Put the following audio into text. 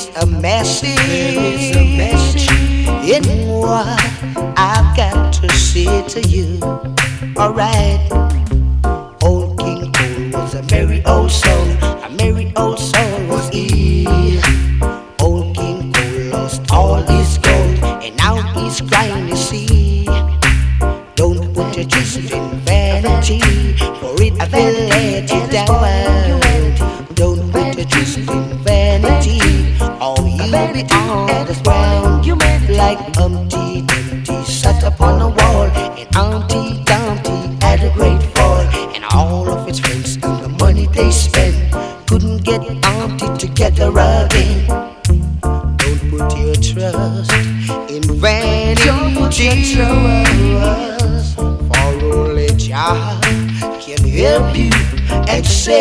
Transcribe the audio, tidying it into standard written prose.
is a message in what I've got to say to you. Alright, old King Cole was a merry old soul, a merry old soul was he. Old King Cole lost all his gold, and now he's crying, you see. Don't put your trust in vanity, for it will let you down. Don't put your trust in vanity, or you'll be on the ground. Like Humpty Dumpty sat upon a wall, and Humpty Dumpty had a great fall, and all of its friends and the money they spent couldn't get Humpty together again. Don't put your trust in vanity, for only Jah can help you excel.